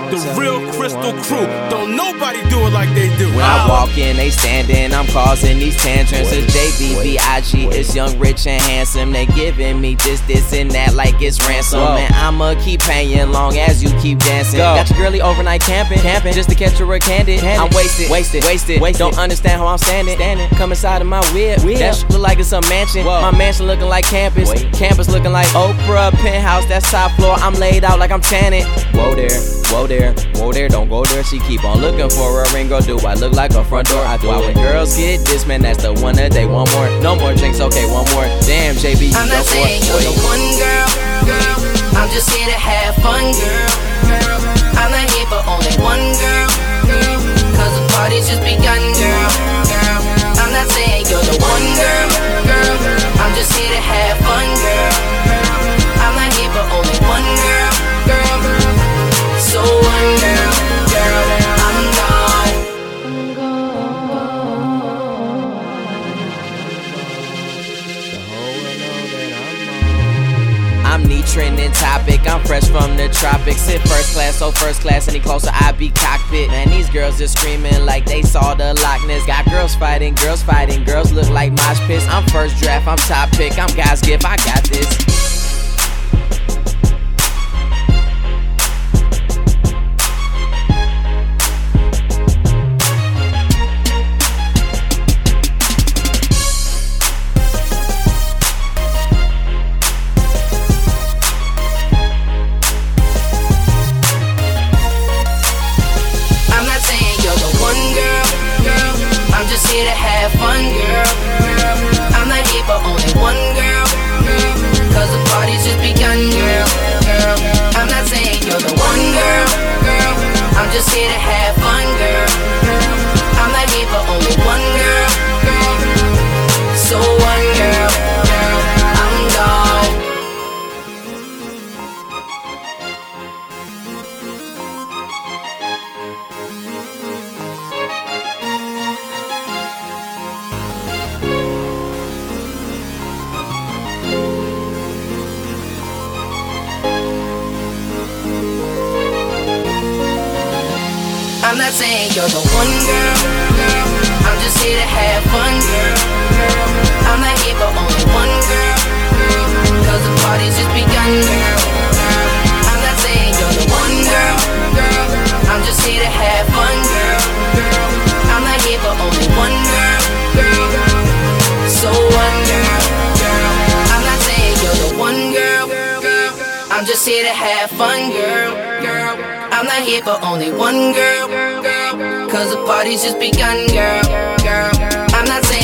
The real Crystal Crew. Don't nobody do it like they do. When I walk in, they standing, I'm causing these tantrums. It's JBVIG, it's young, rich, and handsome. They giving me this, and that like it's ransom. And I'ma keep paying long as you keep dancing. Got your girlie overnight camping, just to catch her candid. I'm wasted. Don't understand how I'm standing. Come inside of my whip, that shit look like it's a mansion. My mansion looking like campus looking like Oprah. Penthouse, that's top floor, I'm laid out like I'm tanning. Whoa there, don't go there. She keep on looking for a ring, girl. Do I look like a front door? I do. When girls get this, man, that's the one that they want more. No more drinks, okay, one more. Damn, JB, I'm not saying you're the one, girl. I'm just here to have fun, girl. I'm not here for only one girl, cause the party's just begun, girl. I'm not saying you're the one, girl. I'm just here to have fun, girl. I'm not here for only one girl. So one girl, I'm gone. I'm the trending topic, I'm fresh from the tropics. Sit first class, so first class, any closer I be cockpit. Man, these girls just screaming like they saw the Loch Ness. Got girls fighting, girls look like mosh pits. I'm first draft, I'm top pick, I'm God's gift, I got this. I'm just here to have fun, girl. I'm not here for only one girl, cause the party's just begun, girl. I'm not saying you're the one girl. I'm just here to have fun, girl. I'm not here for only one girl. So one girl, I'm gone. I'm not saying you're the one girl. I'm just here to have fun, girl. I'm not here for only one girl, cause the party's just begun, girl. I'm not saying you're the one girl. I'm just here to have fun, girl. I'm not here for only one girl. So one girl. I'm not saying you're the one girl. I'm just here to have fun, girl. I'm not here for only one girl, cause the party's just begun, girl. I'm not saying